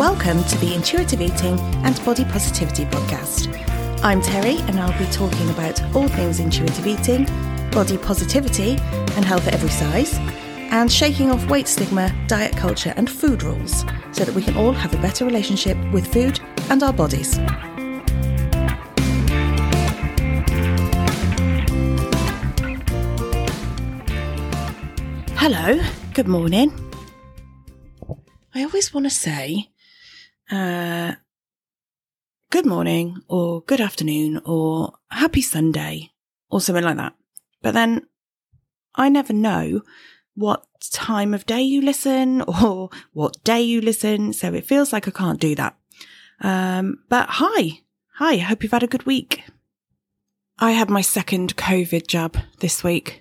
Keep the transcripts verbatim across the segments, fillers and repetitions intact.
Welcome to the Intuitive Eating and Body Positivity podcast. I'm Terry and I'll be talking about all things intuitive eating, body positivity and health at every size, and shaking off weight stigma, diet culture and food rules so that we can all have a better relationship with food and our bodies. Hello, good morning. I always want to say uh, good morning or good afternoon or happy Sunday or something like that. But then I never know what time of day you listen or what day you listen. So it feels like I can't do that. Um, but hi, hi, I hope you've had a good week. I had my second COVID jab this week.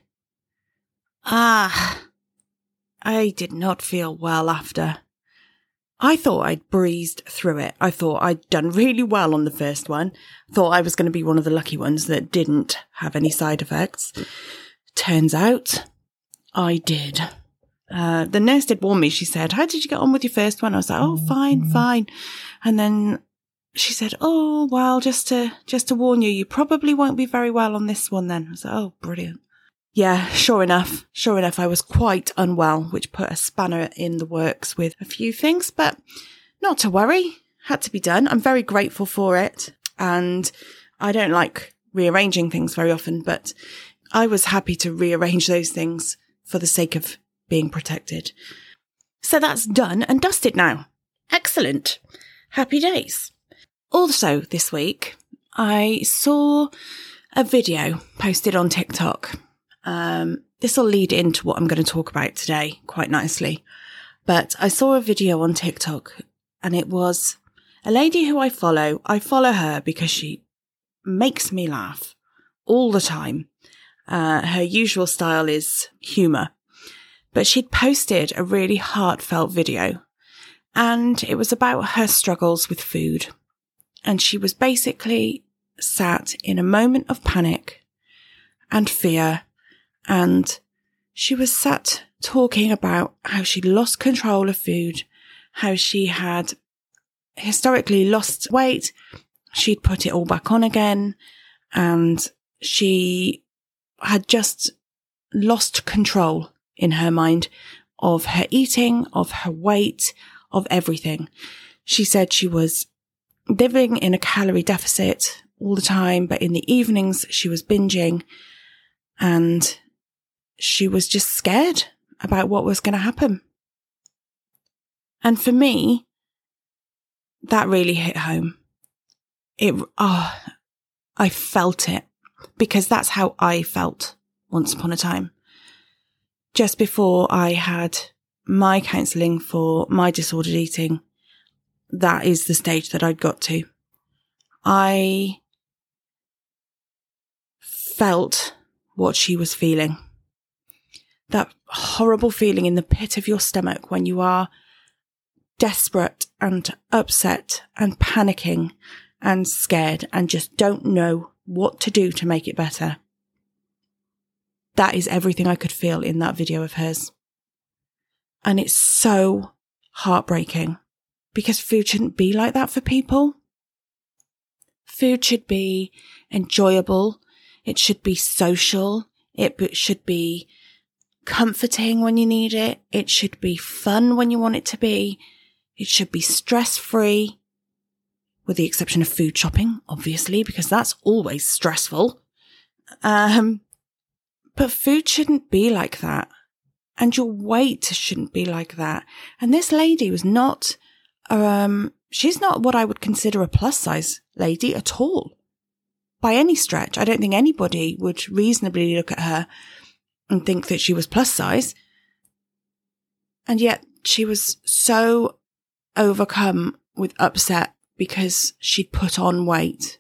Ah, I did not feel well after. I thought I'd breezed through it. I thought I'd done really well on the first one. Thought I was going to be one of the lucky ones that didn't have any side effects. Turns out I did. Uh, the nurse did warn me. She said, how did you get on with your first one? I was like, oh, fine, fine. And then she said, oh, well, just to, just to warn you, you probably won't be very well on this one then. I was like, oh, brilliant. Yeah, sure enough, sure enough, I was quite unwell, which put a spanner in the works with a few things, but not to worry, had to be done. I'm very grateful for it, and I don't like rearranging things very often, but I was happy to rearrange those things for the sake of being protected. So that's done and dusted now. Excellent. Happy days. Also this week, I saw a video posted on TikTok. Um, this will lead into what I'm going to talk about today quite nicely. But I saw a video on TikTok and it was a lady who I follow. I follow her because she makes me laugh all the time. Uh, her usual style is humour. But she'd posted a really heartfelt video and it was about her struggles with food. And she was basically sat in a moment of panic and fear. And she was sat talking about how she'd lost control of food, how she had historically lost weight, she'd put it all back on again, and she had just lost control in her mind of her eating, of her weight, of everything. She said she was living in a calorie deficit all the time, but in the evenings she was binging, and she was just scared about what was going to happen. And for me, that really hit home. It, oh, I felt it because that's how I felt once upon a time. Just before I had my counselling for my disordered eating, that is the stage that I'd got to. I felt what she was feeling. That horrible feeling in the pit of your stomach when you are desperate and upset and panicking and scared and just don't know what to do to make it better. That is everything I could feel in that video of hers. And it's so heartbreaking because food shouldn't be like that for people. Food should be enjoyable. It should be social. It should be comforting when you need it. It should be fun when you want it to be. It should be stress-free, with the exception of food shopping, obviously, because that's always stressful. Um, but food shouldn't be like that. And your weight shouldn't be like that. And this lady was not, um, she's not what I would consider a plus-size lady at all. By any stretch. I don't think anybody would reasonably look at her and think that she was plus size. And yet she was so overcome with upset because she'd put on weight.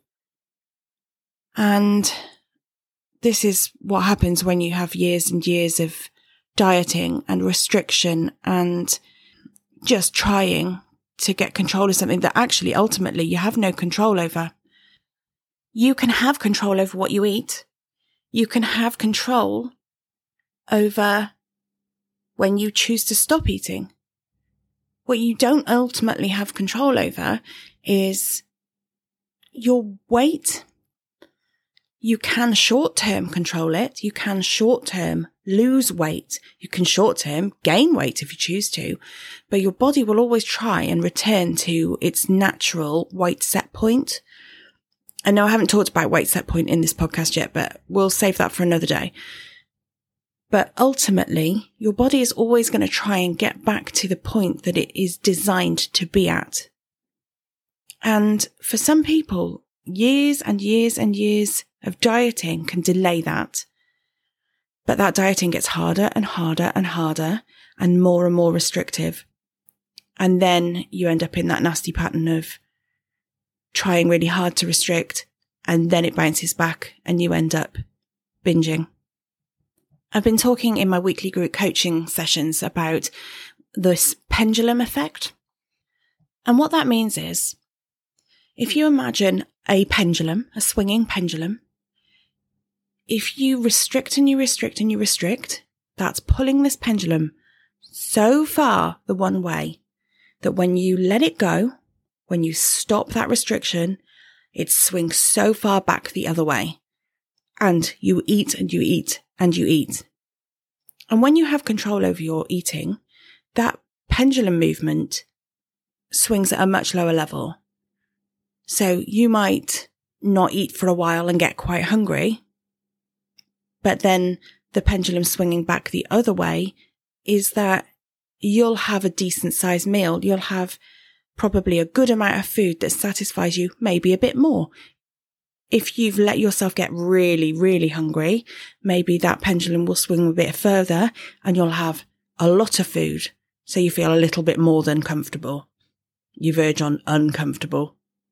And this is what happens when you have years and years of dieting and restriction and just trying to get control of something that actually ultimately you have no control over. You can have control over what you eat. You can have control over when you choose to stop eating. what you don't ultimately have control over is your weight. You can short-term control it. You can short-term lose weight. You can short-term gain weight if you choose to, but your body will always try and return to its natural weight set point. I know I haven't talked about weight set point in this podcast yet, but we'll save that for another day. But ultimately, your body is always going to try and get back to the point that it is designed to be at. And for some people, years and years and years of dieting can delay that. But that dieting gets harder and harder and harder and more and more restrictive. And then you end up in that nasty pattern of trying really hard to restrict, and then it bounces back and you end up binging. I've been talking in my weekly group coaching sessions about this pendulum effect. And what that means is, if you imagine a pendulum, a swinging pendulum, if you restrict and you restrict and you restrict, that's pulling this pendulum so far the one way that when you let it go, when you stop that restriction, it swings so far back the other way. And you eat and you eat and you eat. And when you have control over your eating, that pendulum movement swings at a much lower level. So you might not eat for a while and get quite hungry, but then the pendulum swinging back the other way is that you'll have a decent sized meal. You'll have probably a good amount of food that satisfies you, maybe a bit more. If you've let yourself get really, really hungry, maybe that pendulum will swing a bit further and you'll have a lot of food. So you feel a little bit more than comfortable. You verge on uncomfortable.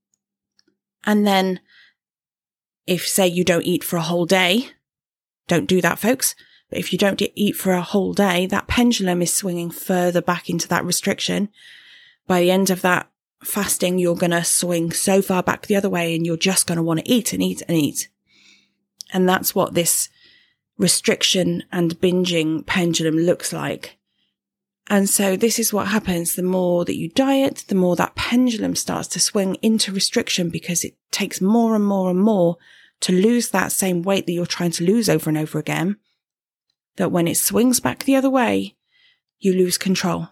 And then if, say, you don't eat for a whole day, don't do that, folks. But if you don't eat for a whole day, that pendulum is swinging further back into that restriction. By the end of that fasting, you're going to swing so far back the other way and you're just going to want to eat and eat and eat. And that's what this restriction and binging pendulum looks like. And so this is what happens. The more that you diet, the more that pendulum starts to swing into restriction because it takes more and more and more to lose that same weight that you're trying to lose over and over again. That when it swings back the other way, you lose control.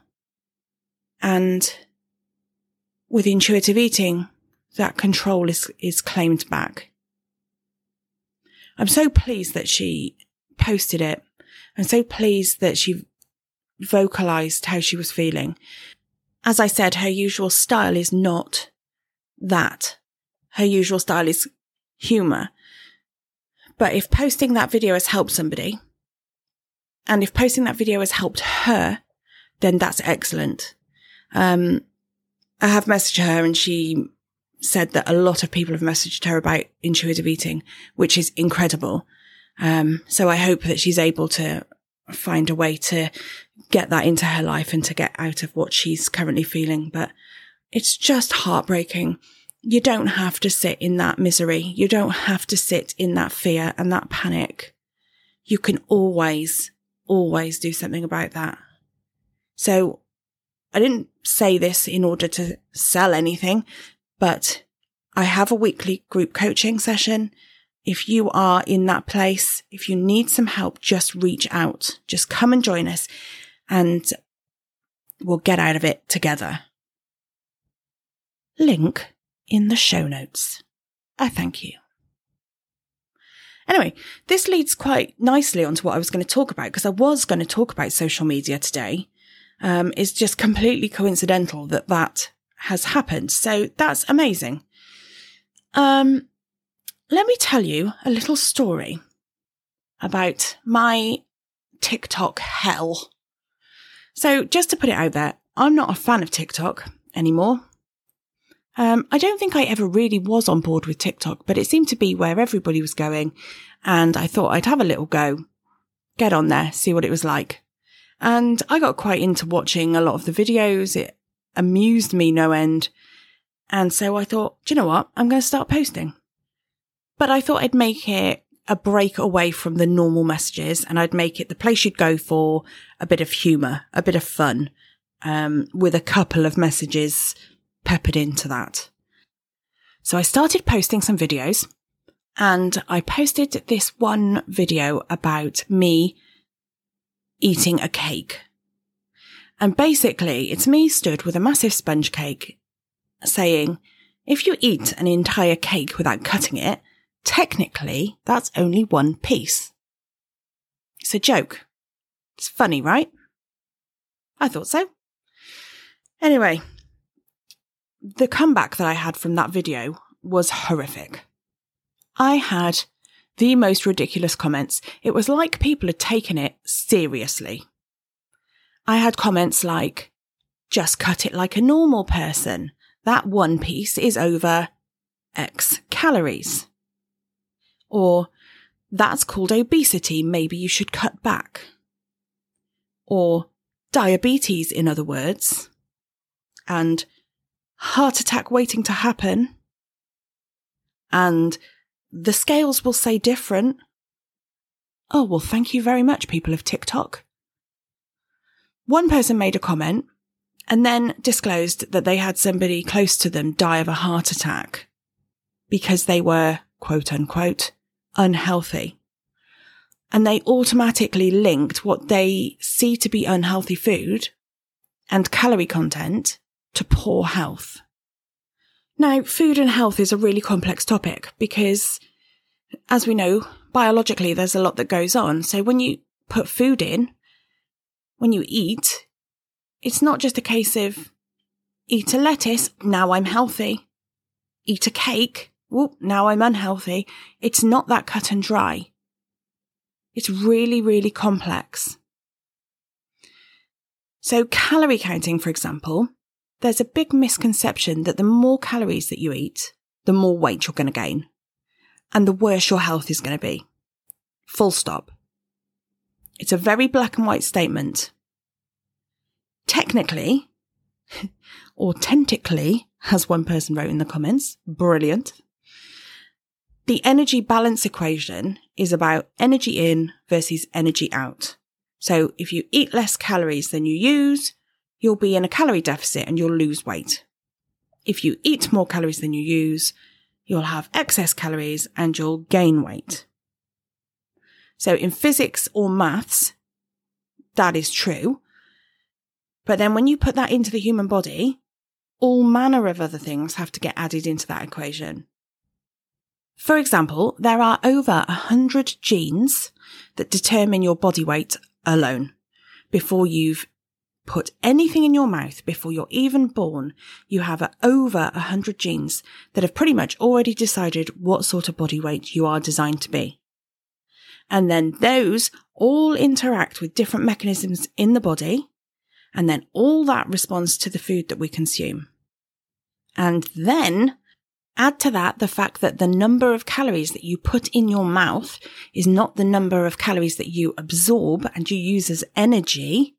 And with intuitive eating, that control is, is claimed back. I'm so pleased that she posted it. I'm so pleased that she vocalized how she was feeling. As I said, her usual style is not that. Her usual style is humor. But if posting that video has helped somebody, and if posting that video has helped her, then that's excellent. Um, I have messaged her and she said that a lot of people have messaged her about intuitive eating, which is incredible. Um, so I hope that she's able to find a way to get that into her life and to get out of what she's currently feeling. But it's just heartbreaking. You don't have to sit in that misery. You don't have to sit in that fear and that panic. You can always, always do something about that. So I didn't say this in order to sell anything, but I have a weekly group coaching session. If you are in that place, if you need some help, just reach out. Just come and join us and we'll get out of it together. Link in the show notes. I thank you. Anyway, this leads quite nicely onto what I was going to talk about, because I was going to talk about social media today. Um, it's just completely coincidental that that has happened. So that's amazing. Um, let me tell you a little story about my TikTok hell. So just to put it out there, I'm not a fan of TikTok anymore. Um, I don't think I ever really was on board with TikTok, but it seemed to be where everybody was going. And I thought I'd have a little go, get on there, see what it was like. And I got quite into watching a lot of the videos. It amused me no end. And so I thought, do you know what? I'm going to start posting. But I thought I'd make it a break away from the normal messages, and I'd make it the place you'd go for a bit of humour, a bit of fun. um, with a couple of messages peppered into that. So I started posting some videos, and I posted this one video about me eating a cake. And basically, it's me stood with a massive sponge cake saying, if you eat an entire cake without cutting it, technically, that's only one piece. It's a joke. It's funny, right? I thought so. Anyway, the comeback that I had from that video was horrific. I had the most ridiculous comments. It was like people had taken it seriously. I had comments like, just cut it like a normal person. That one piece is over X calories. Or, that's called obesity. Maybe you should cut back. Or, diabetes, in other words. And heart attack waiting to happen. And the scales will say different. Oh, well, thank you very much, people of TikTok. One person made a comment and then disclosed that they had somebody close to them die of a heart attack because they were, quote unquote, unhealthy. And they automatically linked what they see to be unhealthy food and calorie content to poor health. Now, food and health is a really complex topic because, as we know, biologically there's a lot that goes on. So when you put food in, when you eat, it's not just a case of eat a lettuce, now I'm healthy. Eat a cake, whoop, now I'm unhealthy. It's not that cut and dry. It's really, really complex. So calorie counting, for example, there's a big misconception that the more calories that you eat, the more weight you're going to gain and the worse your health is going to be. Full stop. It's a very black and white statement. Technically, authentically, as one person wrote in the comments, brilliant. The energy balance equation is about energy in versus energy out. So if you eat less calories than you use, you'll be in a calorie deficit and you'll lose weight. If you eat more calories than you use, you'll have excess calories and you'll gain weight. So in physics or maths, that is true. But then when you put that into the human body, all manner of other things have to get added into that equation. For example, there are over one hundred genes that determine your body weight alone. Before you've put anything in your mouth, before you're even born, you have over one hundred genes that have pretty much already decided what sort of body weight you are designed to be. And then those all interact with different mechanisms in the body, and then all that responds to the food that we consume. And then add to that the fact that the number of calories that you put in your mouth is not the number of calories that you absorb and you use as energy.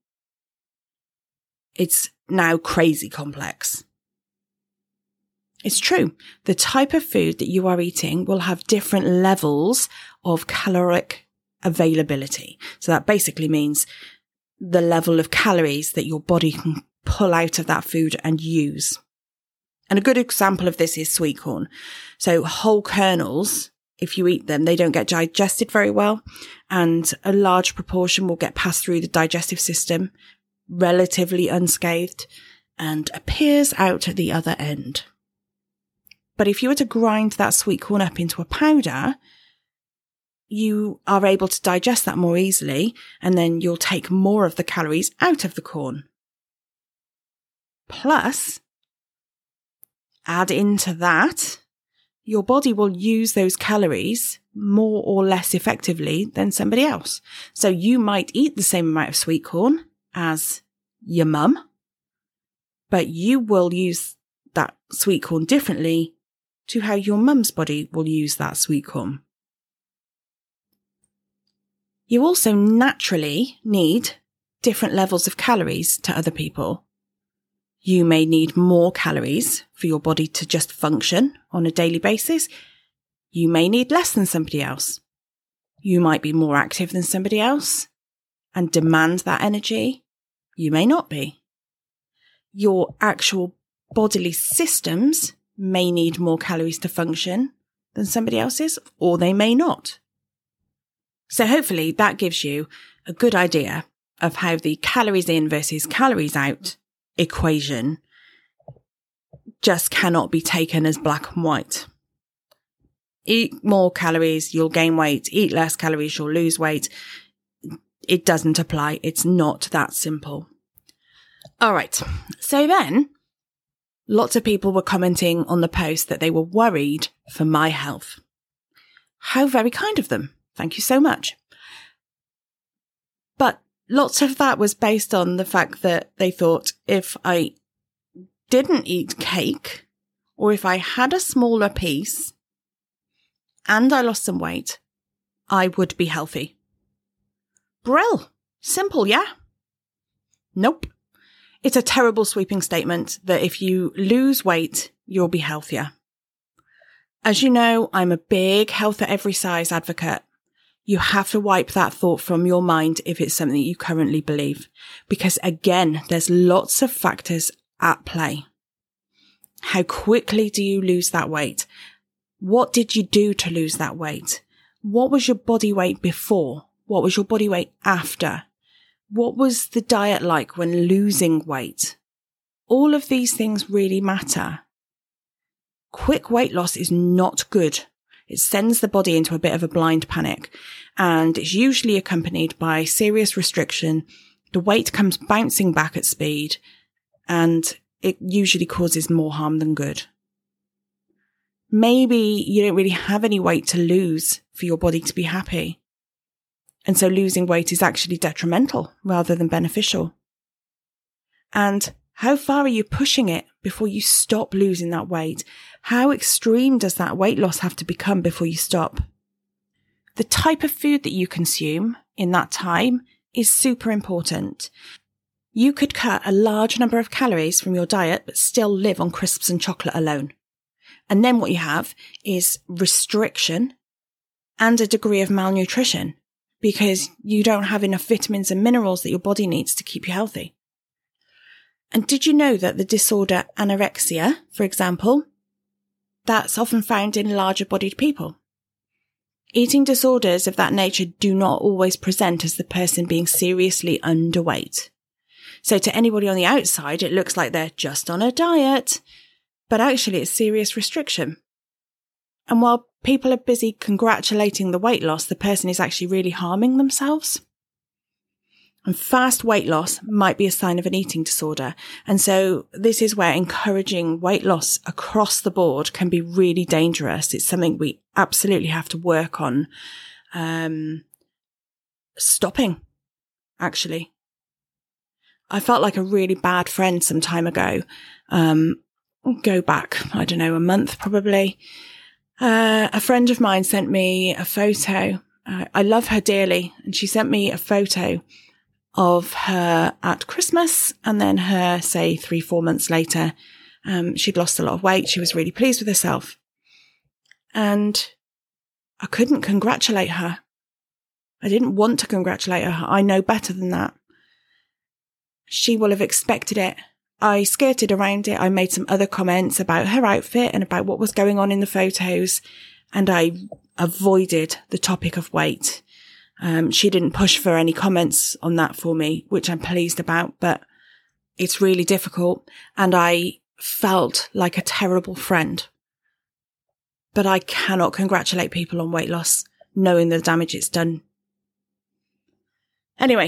It's now crazy complex. It's true. The type of food that you are eating will have different levels of caloric availability. So that basically means the level of calories that your body can pull out of that food and use. And a good example of this is sweet corn. So whole kernels, if you eat them, they don't get digested very well, and a large proportion will get passed through the digestive system relatively unscathed and appears out at the other end. But if you were to grind that sweet corn up into a powder, you are able to digest that more easily, and then you'll take more of the calories out of the corn. Plus, add into that, your body will use those calories more or less effectively than somebody else. So you might eat the same amount of sweet corn as your mum, but you will use that sweet corn differently to how your mum's body will use that sweet corn. You also naturally need different levels of calories to other people. You may need more calories for your body to just function on a daily basis. You may need less than somebody else. You might be more active than somebody else and demand that energy. You may not be. your actual bodily systems may need more calories to function than somebody else's, or they may not. So hopefully that gives you a good idea of how the calories in versus calories out equation just cannot be taken as black and white. Eat more calories, you'll gain weight. Eat less calories, you'll lose weight. It doesn't apply. It's not that simple. All right. So then lots of people were commenting on the post that they were worried for my health. How very kind of them. Thank you so much. But lots of that was based on the fact that they thought if I didn't eat cake, or if I had a smaller piece and I lost some weight, I would be healthy. Brill. Simple, yeah? Nope. It's a terrible sweeping statement that if you lose weight, you'll be healthier. As you know, I'm a big health at every size advocate. You have to wipe that thought from your mind if it's something you currently believe. Because again, there's lots of factors at play. How quickly do you lose that weight? What did you do to lose that weight? What was your body weight before? What was your body weight after? What was the diet like when losing weight? All of these things really matter. Quick weight loss is not good. It sends the body into a bit of a blind panic, and it's usually accompanied by serious restriction. The weight comes bouncing back at speed, and it usually causes more harm than good. Maybe you don't really have any weight to lose for your body to be happy. And so losing weight is actually detrimental rather than beneficial. And how far are you pushing it before you stop losing that weight? How extreme does that weight loss have to become before you stop? The type of food that you consume in that time is super important. You could cut a large number of calories from your diet, but still live on crisps and chocolate alone. And then what you have is restriction and a degree of malnutrition because you don't have enough vitamins and minerals that your body needs to keep you healthy. And did you know that the disorder anorexia, for example, that's often found in larger bodied people? Eating disorders of that nature do not always present as the person being seriously underweight. So to anybody on the outside, it looks like they're just on a diet, but actually it's serious restriction. And while people are busy congratulating the weight loss, the person is actually really harming themselves. And fast weight loss might be a sign of an eating disorder. And so this is where encouraging weight loss across the board can be really dangerous. It's something we absolutely have to work on um, stopping, actually. I felt like a really bad friend some time ago. Um, go back, I don't know, a month probably. Uh, a friend of mine sent me a photo. Uh, I love her dearly. And she sent me a photo of her at Christmas, and then her, say, three, four months later. Um, she'd lost a lot of weight. She was really pleased with herself. And I couldn't congratulate her. I didn't want to congratulate her. I know better than that. She will have expected it. I skirted around it. I made some other comments about her outfit and about what was going on in the photos, and I avoided the topic of weight. Um, she didn't push for any comments on that for me, which I'm pleased about, but it's really difficult. And I felt like a terrible friend. But I cannot congratulate people on weight loss, knowing the damage it's done. Anyway,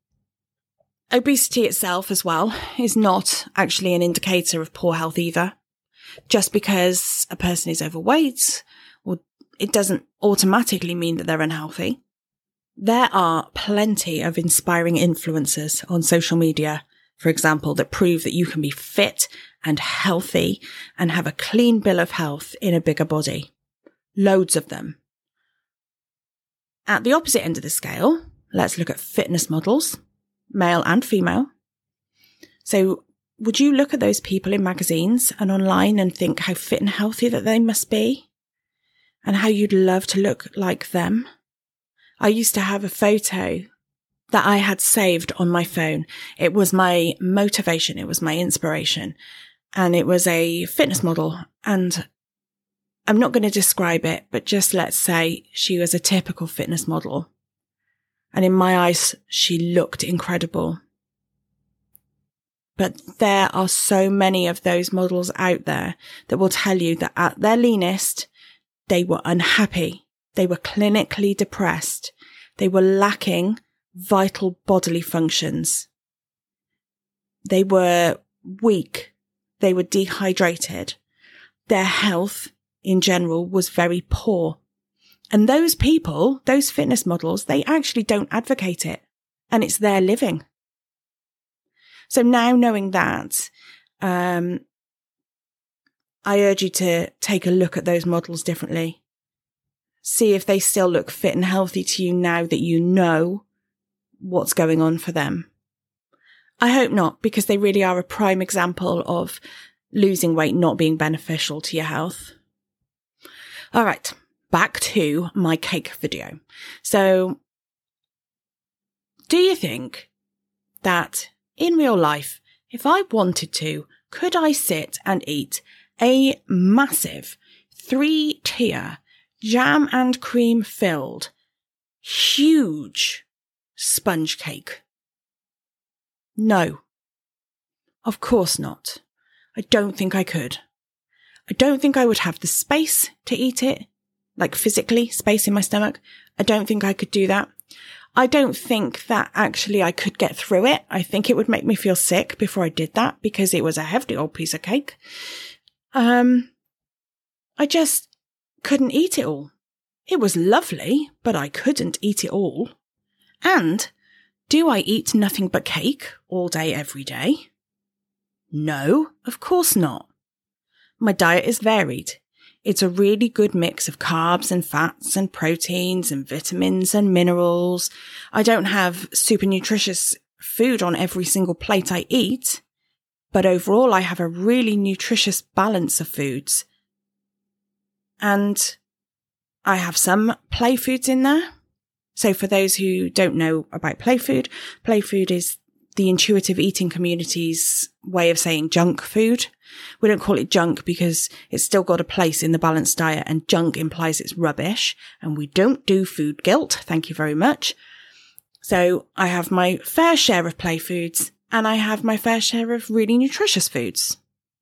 obesity itself as well is not actually an indicator of poor health either. Just because a person is overweight, or it doesn't automatically mean that they're unhealthy. There are plenty of inspiring influencers on social media, for example, that prove that you can be fit and healthy and have a clean bill of health in a bigger body. Loads of them. At the opposite end of the scale, let's look at fitness models, male and female. So would you look at those people in magazines and online and think how fit and healthy that they must be? And how you'd love to look like them? I used to have a photo that I had saved on my phone. It was my motivation. It was my inspiration. And it was a fitness model. And I'm not going to describe it, but just let's say she was a typical fitness model. And in my eyes, she looked incredible. But there are so many of those models out there that will tell you that at their leanest, they were unhappy. They were clinically depressed. They were lacking vital bodily functions. They were weak. They were dehydrated. Their health in general was very poor. And those people, those fitness models, they actually don't advocate it. And it's their living. So now knowing that, um, I urge you to take a look at those models differently. See if they still look fit and healthy to you now that you know what's going on for them. I hope not, because they really are a prime example of losing weight not being beneficial to your health. All right, back to my cake video. So, do you think that in real life, if I wanted to, could I sit and eat a massive three-tier jam and cream filled, huge sponge cake? No, of course not. I don't think I could. I don't think I would have the space to eat it, like physically, space in my stomach. I don't think I could do that. I don't think that actually I could get through it. I think it would make me feel sick before I did that because it was a hefty old piece of cake. Um, I just couldn't eat it all. It was lovely, but I couldn't eat it all. And do I eat nothing but cake all day, every day? No, of course not. My diet is varied. It's a really good mix of carbs and fats and proteins and vitamins and minerals. I don't have super nutritious food on every single plate I eat, but overall I have a really nutritious balance of foods. And I have some play foods in there. So for those who don't know about play food, play food is the intuitive eating community's way of saying junk food. We don't call it junk because it's still got a place in the balanced diet, and junk implies it's rubbish, and we don't do food guilt. Thank you very much. So I have my fair share of play foods, and I have my fair share of really nutritious foods.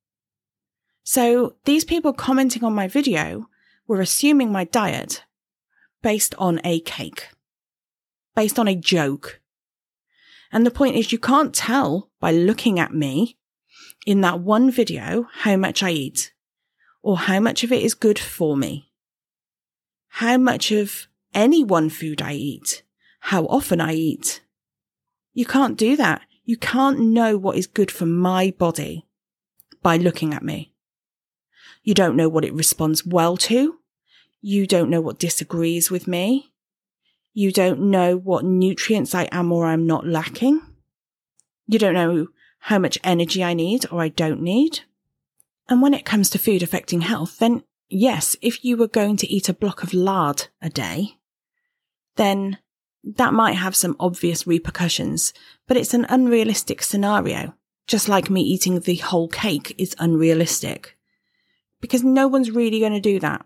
So these people commenting on my video were assuming my diet based on a cake, based on a joke. And the point is, you can't tell by looking at me in that one video how much I eat, or how much of it is good for me, how much of any one food I eat, how often I eat. You can't do that. You can't know what is good for my body by looking at me. You don't know what it responds well to. You don't know what disagrees with me. You don't know what nutrients I am or I'm not lacking. You don't know how much energy I need or I don't need. And when it comes to food affecting health, then yes, if you were going to eat a block of lard a day, then that might have some obvious repercussions, but it's an unrealistic scenario, just like me eating the whole cake is unrealistic, because no one's really going to do that.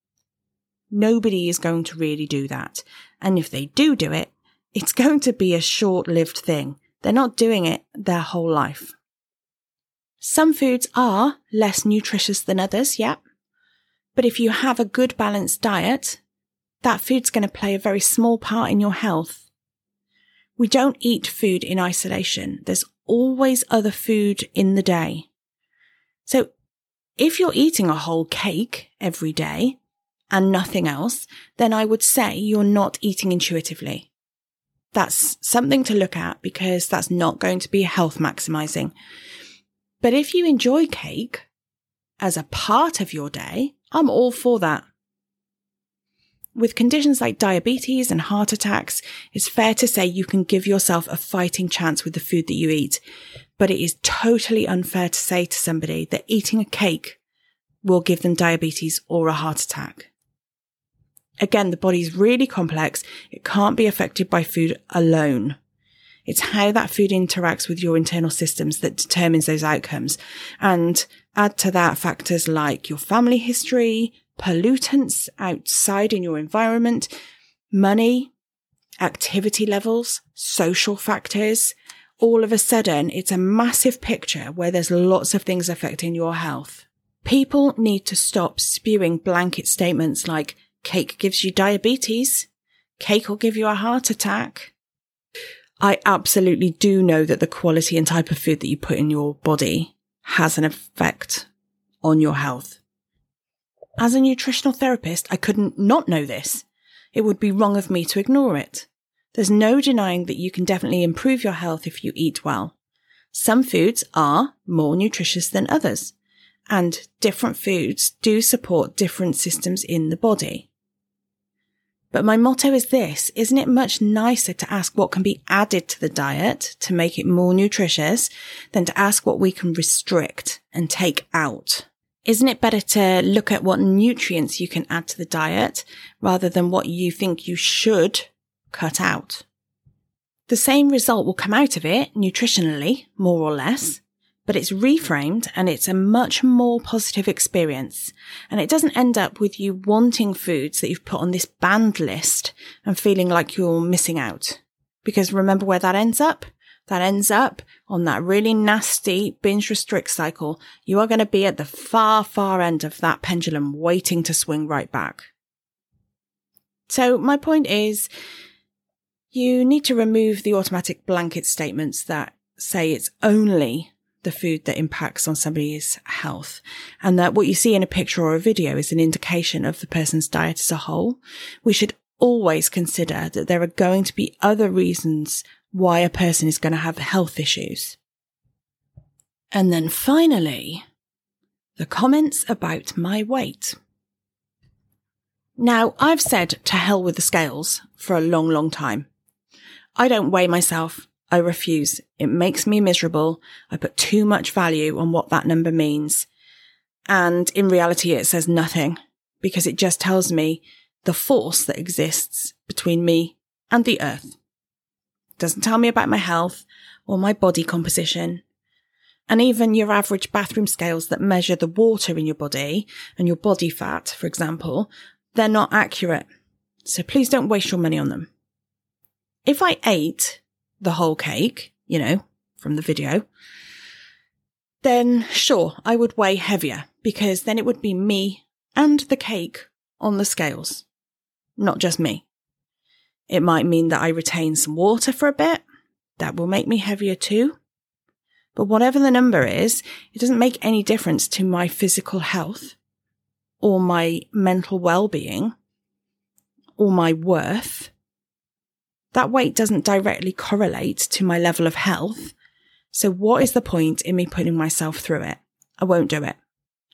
Nobody is going to really do that. And if they do do it, it's going to be a short-lived thing. They're not doing it their whole life. Some foods are less nutritious than others, yeah. But if you have a good balanced diet, that food's going to play a very small part in your health. We don't eat food in isolation. There's always other food in the day. So if you're eating a whole cake every day and nothing else, then I would say you're not eating intuitively. That's something to look at, because that's not going to be health maximizing. But if you enjoy cake as a part of your day, I'm all for that. With conditions like diabetes and heart attacks, it's fair to say you can give yourself a fighting chance with the food that you eat. But it is totally unfair to say to somebody that eating a cake will give them diabetes or a heart attack. Again, the body's really complex. It can't be affected by food alone. It's how that food interacts with your internal systems that determines those outcomes. And add to that factors like your family history, pollutants outside in your environment, money, activity levels, social factors. All of a sudden, it's a massive picture where there's lots of things affecting your health. People need to stop spewing blanket statements like, cake gives you diabetes, cake will give you a heart attack. I absolutely do know that the quality and type of food that you put in your body has an effect on your health. As a nutritional therapist, I couldn't not know this. It would be wrong of me to ignore it. There's no denying that you can definitely improve your health if you eat well. Some foods are more nutritious than others, and different foods do support different systems in the body. But my motto is this: isn't it much nicer to ask what can be added to the diet to make it more nutritious than to ask what we can restrict and take out? Isn't it better to look at what nutrients you can add to the diet rather than what you think you should cut out? The same result will come out of it nutritionally, more or less, but it's reframed and it's a much more positive experience. And it doesn't end up with you wanting foods that you've put on this banned list and feeling like you're missing out. Because remember where that ends up? That ends up on that really nasty binge restrict cycle. You are going to be at the far, far end of that pendulum waiting to swing right back. So my point is, you need to remove the automatic blanket statements that say it's only the food that impacts on somebody's health, and that what you see in a picture or a video is an indication of the person's diet as a whole. We should always consider that there are going to be other reasons why a person is going to have health issues. And then finally, the comments about my weight. Now, I've said to hell with the scales for a long, long time. I don't weigh myself. I refuse. It makes me miserable. I put too much value on what that number means. And in reality, it says nothing, because it just tells me the force that exists between me and the earth. It doesn't tell me about my health or my body composition. And even your average bathroom scales that measure the water in your body and your body fat, for example, they're not accurate. So please don't waste your money on them. If I ate the whole cake, you know, from the video, then sure, I would weigh heavier, because then it would be me and the cake on the scales, not just me. It might mean that I retain some water for a bit. That will make me heavier too. But whatever the number is, it doesn't make any difference to my physical health or my mental well-being or my worth. That weight doesn't directly correlate to my level of health. So what is the point in me putting myself through it? I won't do it.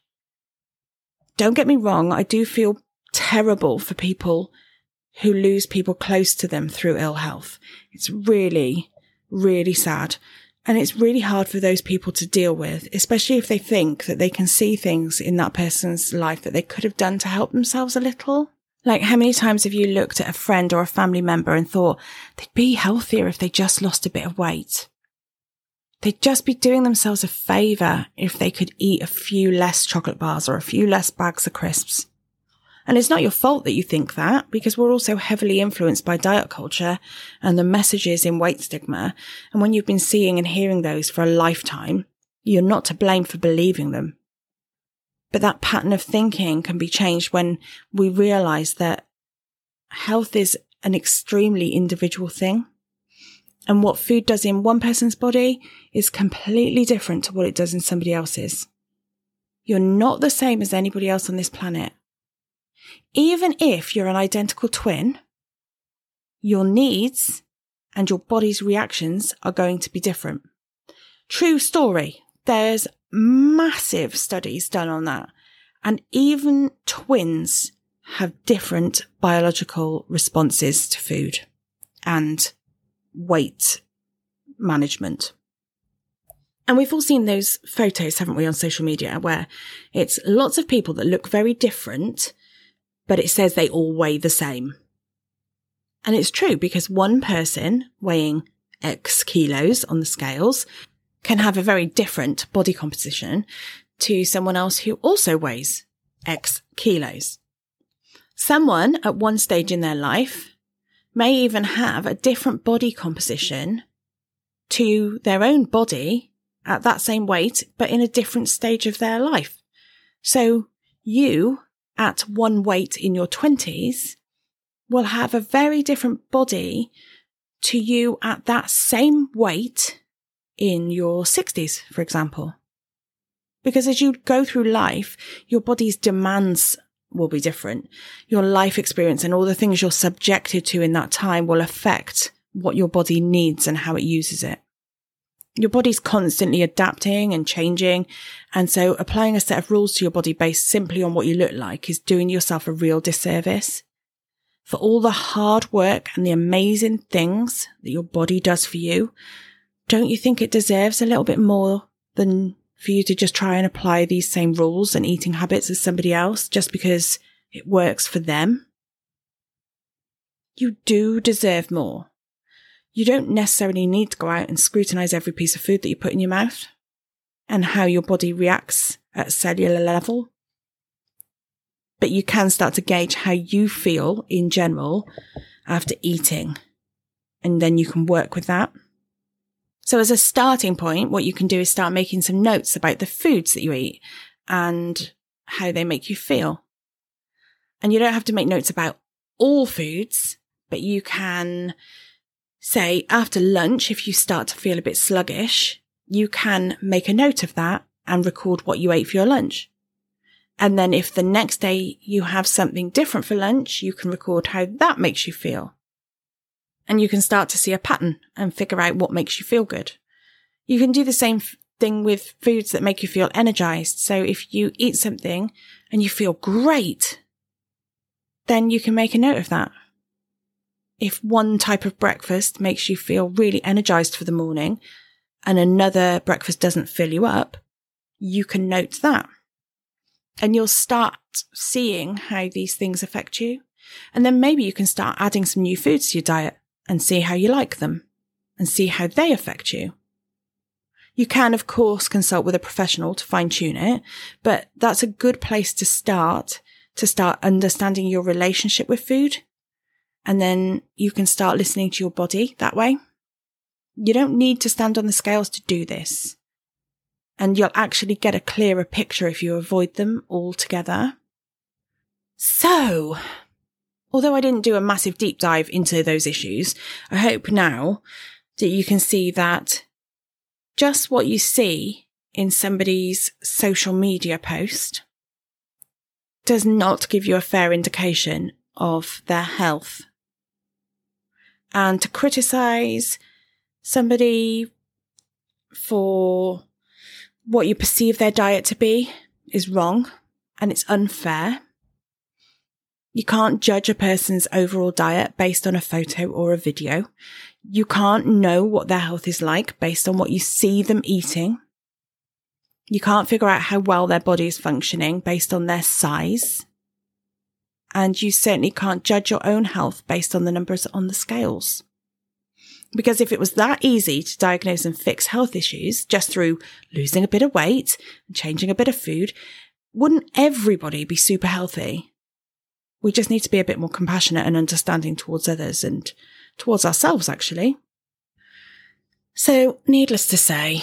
Don't get me wrong. I do feel terrible for people who lose people close to them through ill health. It's really, really sad. And it's really hard for those people to deal with, especially if they think that they can see things in that person's life that they could have done to help themselves a little. Like, how many times have you looked at a friend or a family member and thought they'd be healthier if they just lost a bit of weight? They'd just be doing themselves a favour if they could eat a few less chocolate bars or a few less bags of crisps. And it's not your fault that you think that, because we're also heavily influenced by diet culture and the messages in weight stigma. And when you've been seeing and hearing those for a lifetime, you're not to blame for believing them. But that pattern of thinking can be changed when we realise that health is an extremely individual thing. And what food does in one person's body is completely different to what it does in somebody else's. You're not the same as anybody else on this planet. Even if you're an identical twin, your needs and your body's reactions are going to be different. True story. There's massive studies done on that. And even twins have different biological responses to food and weight management. And we've all seen those photos, haven't we, on social media, where it's lots of people that look very different, but it says they all weigh the same. And it's true, because one person weighing X kilos on the scales can have a very different body composition to someone else who also weighs X kilos. Someone at one stage in their life may even have a different body composition to their own body at that same weight, but in a different stage of their life. So you, at one weight in your twenties, will have a very different body to you at that same weight in your sixties, for example. Because as you go through life, your body's demands will be different. Your life experience and all the things you're subjected to in that time will affect what your body needs and how it uses it. Your body's constantly adapting and changing. And so applying a set of rules to your body based simply on what you look like is doing yourself a real disservice. For all the hard work and the amazing things that your body does for you, don't you think it deserves a little bit more than for you to just try and apply these same rules and eating habits as somebody else just because it works for them? You do deserve more. You don't necessarily need to go out and scrutinize every piece of food that you put in your mouth and how your body reacts at a cellular level. But you can start to gauge how you feel in general after eating, and then you can work with that. So as a starting point, what you can do is start making some notes about the foods that you eat and how they make you feel. And you don't have to make notes about all foods, but you can say after lunch, if you start to feel a bit sluggish, you can make a note of that and record what you ate for your lunch. And then if the next day you have something different for lunch, you can record how that makes you feel. And you can start to see a pattern and figure out what makes you feel good. You can do the same thing with foods that make you feel energized. So if you eat something and you feel great, then you can make a note of that. If one type of breakfast makes you feel really energized for the morning and another breakfast doesn't fill you up, you can note that. And you'll start seeing how these things affect you. And then maybe you can start adding some new foods to your diet and see how you like them and see how they affect you. You can, of course, consult with a professional to fine tune it, but that's a good place to start, to start understanding your relationship with food. And then you can start listening to your body that way. You don't need to stand on the scales to do this. And you'll actually get a clearer picture if you avoid them altogether. So, although I didn't do a massive deep dive into those issues, I hope now that you can see that just what you see in somebody's social media post does not give you a fair indication of their health. And to criticize somebody for what you perceive their diet to be is wrong and it's unfair. You can't judge a person's overall diet based on a photo or a video. You can't know what their health is like based on what you see them eating. You can't figure out how well their body is functioning based on their size. And you certainly can't judge your own health based on the numbers on the scales. Because if it was that easy to diagnose and fix health issues just through losing a bit of weight and changing a bit of food, wouldn't everybody be super healthy? We just need to be a bit more compassionate and understanding towards others and towards ourselves, actually. So, needless to say,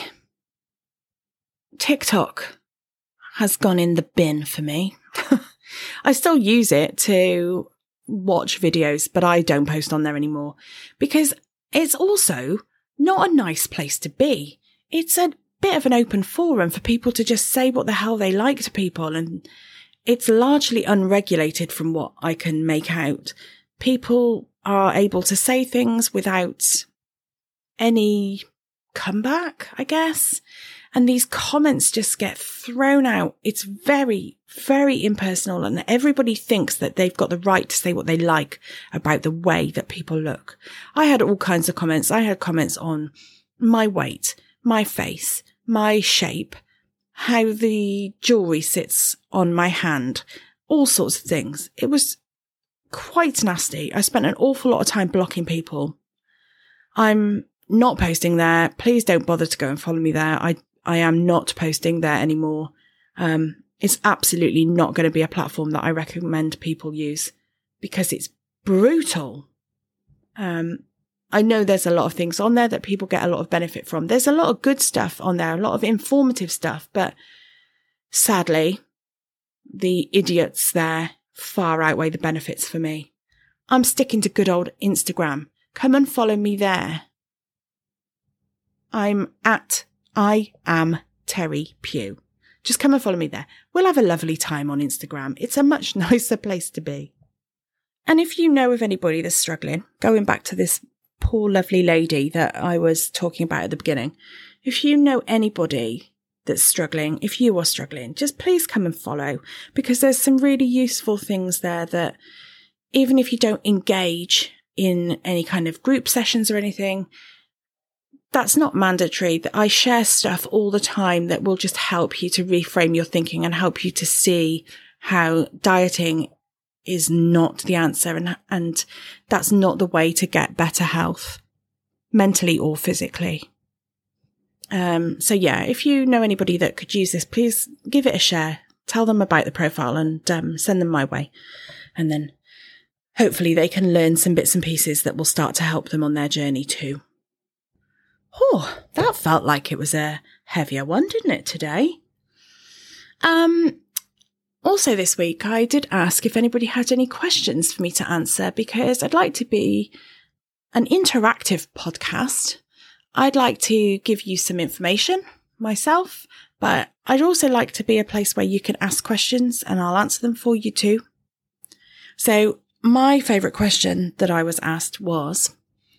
TikTok has gone in the bin for me. I still use it to watch videos, but I don't post on there anymore because it's also not a nice place to be. It's a bit of an open forum for people to just say what the hell they like to people, and it's largely unregulated from what I can make out. People are able to say things without any comeback, I guess. And these comments just get thrown out. It's very, very impersonal, and everybody thinks that they've got the right to say what they like about the way that people look. I had all kinds of comments. I had comments on my weight, my face, my shape, how the jewelry sits on my hand, all sorts of things. It was quite nasty. I spent an awful lot of time blocking people. I'm not posting there. Please don't bother to go and follow me there. I, I am not posting there anymore. Um, it's absolutely not going to be a platform that I recommend people use because it's brutal. Um, I know there's a lot of things on there that people get a lot of benefit from. There's a lot of good stuff on there, a lot of informative stuff, but sadly, the idiots there far outweigh the benefits for me. I'm sticking to good old Instagram. Come and follow me there. I'm at I am Terry Pugh. Just come and follow me there. We'll have a lovely time on Instagram. It's a much nicer place to be. And if you know of anybody that's struggling, going back to this poor lovely lady that I was talking about at the beginning, if you know anybody that's struggling, if you are struggling, just please come and follow, because there's some really useful things there that even if you don't engage in any kind of group sessions or anything, that's not mandatory. That I share stuff all the time that will just help you to reframe your thinking and help you to see how dieting is not the answer, and and that's not the way to get better health, mentally or physically. Um, so yeah, if you know anybody that could use this, please give it a share. Tell them about the profile and um, send them my way. And then hopefully they can learn some bits and pieces that will start to help them on their journey too. Oh, that felt like it was a heavier one, didn't it, today? Um, also this week, I did ask if anybody had any questions for me to answer, because I'd like to be an interactive podcast. I'd like to give you some information myself, but I'd also like to be a place where you can ask questions and I'll answer them for you too. So my favourite question that I was asked was,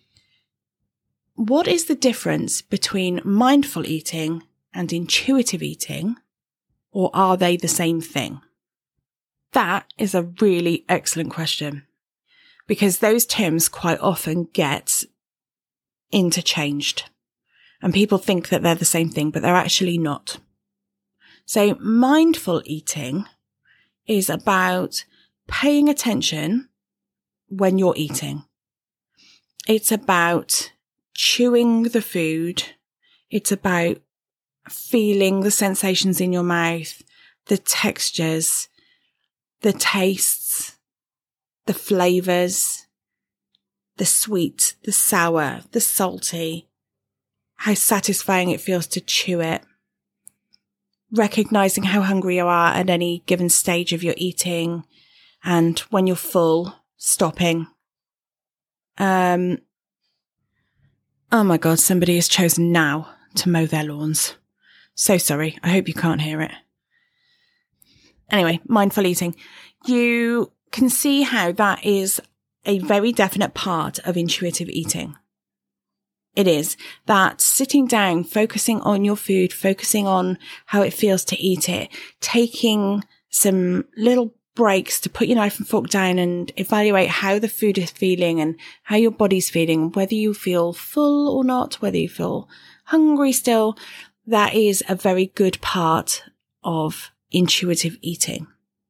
what is the difference between mindful eating and intuitive eating, or are they the same thing? That is a really excellent question, because those terms quite often get interchanged and people think that they're the same thing, but they're actually not. So mindful eating is about paying attention when you're eating. It's about chewing the food. It's about feeling the sensations in your mouth, the textures, the tastes, the flavours, the sweet, the sour, the salty, how satisfying it feels to chew it, recognising how hungry you are at any given stage of your eating, and when you're full, stopping. Um, oh my God, somebody has chosen now to mow their lawns. So sorry. I hope you can't hear it. Anyway, mindful eating. You can see how that is a very definite part of intuitive eating. It is that sitting down, focusing on your food, focusing on how it feels to eat it, taking some little breaks to put your knife and fork down and evaluate how the food is feeling and how your body's feeling, whether you feel full or not, whether you feel hungry still. That is a very good part of intuitive eating.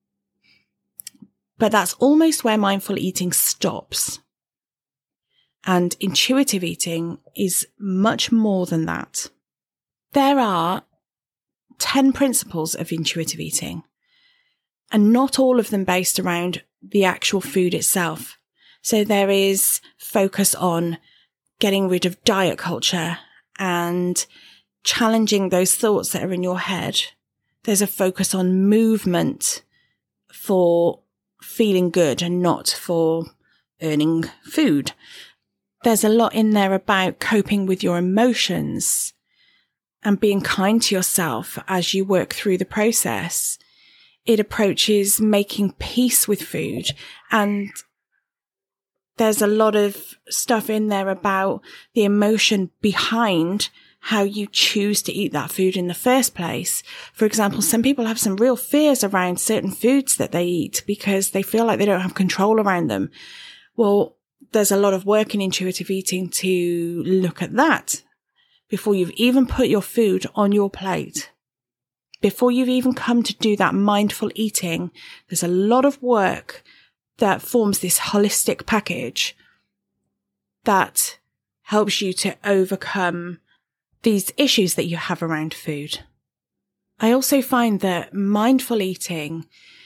But that's almost where mindful eating stops. And intuitive eating is much more than that. There are ten principles of intuitive eating, and not all of them based around the actual food itself. So there is focus on getting rid of diet culture and challenging those thoughts that are in your head. There's a focus on movement for feeling good and not for earning food. There's a lot in there about coping with your emotions and being kind to yourself as you work through the process. It approaches making peace with food, and there's a lot of stuff in there about the emotion behind how you choose to eat that food in the first place. For example, some people have some real fears around certain foods that they eat because they feel like they don't have control around them. Well, there's a lot of work in intuitive eating to look at that before you've even put your food on your plate. Before you've even come to do that mindful eating, there's a lot of work that forms this holistic package that helps you to overcome these issues that you have around food. I also find that mindful eating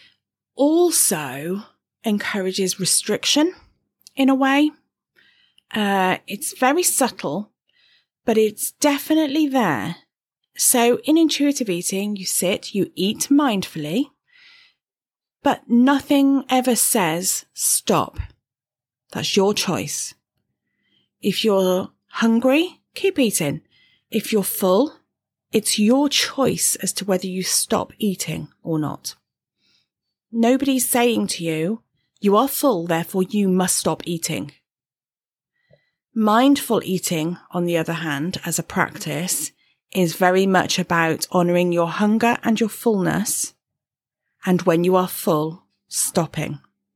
also encourages restriction in a way. Uh, it's very subtle, but it's definitely there. So in intuitive eating, you sit, you eat mindfully, but nothing ever says stop. That's your choice. If you're hungry, keep eating. If you're full, it's your choice as to whether you stop eating or not. Nobody's saying to you, you are full, therefore you must stop eating. Mindful eating, on the other hand, as a practice, is very much about honouring your hunger and your fullness, and when you are full, stopping.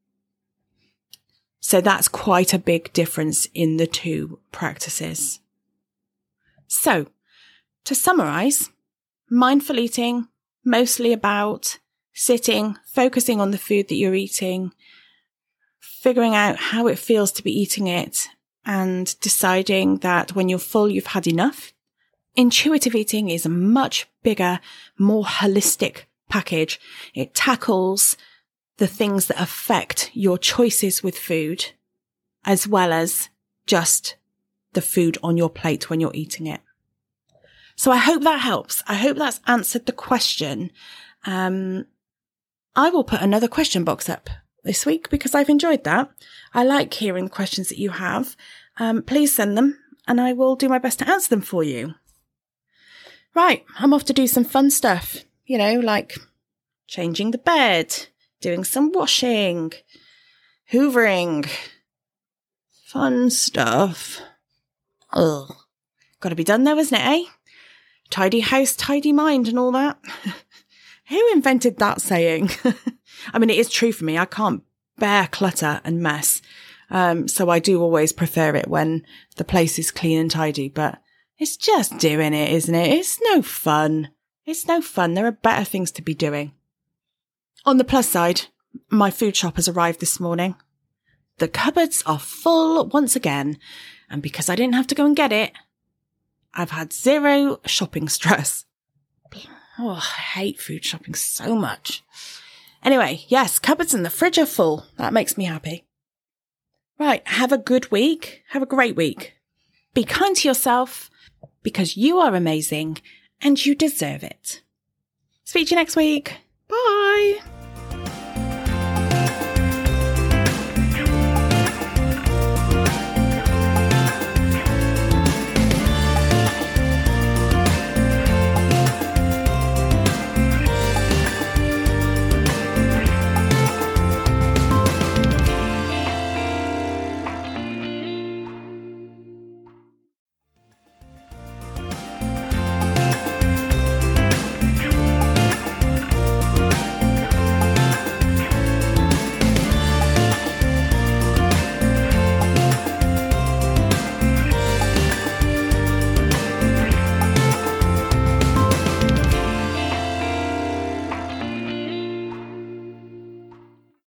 So that's quite a big difference in the two practices. So, to summarise, mindful eating, mostly about sitting, focusing on the food that you're eating, figuring out how it feels to be eating it, and deciding that when you're full, you've had enough. Intuitive eating is a much bigger, more holistic package. It tackles the things that affect your choices with food, as well as just the food on your plate when you're eating it. So I hope that helps. I hope that's answered the question. Um, I will put another question box up this week because I've enjoyed that. I like hearing the questions that you have. Um, please send them and I will do my best to answer them for you. Right, I'm off to do some fun stuff, you know, like changing the bed, doing some washing, hoovering, fun stuff. Ugh. Got to be done though, isn't it, eh? Tidy house, tidy mind and all that. Who invented that saying? I mean, it is true for me. I can't bear clutter and mess. Um, so I do always prefer it when the place is clean and tidy, but it's just doing it, isn't it? It's no fun. It's no fun. There are better things to be doing. On the plus side, my food shop has arrived this morning. The cupboards are full once again. And because I didn't have to go and get it, I've had zero shopping stress. Oh, I hate food shopping so much. Anyway, yes, cupboards and the fridge are full. That makes me happy. Right, have a good week. Have a great week. Be kind to yourself because you are amazing and you deserve it. Speak to you next week. Bye.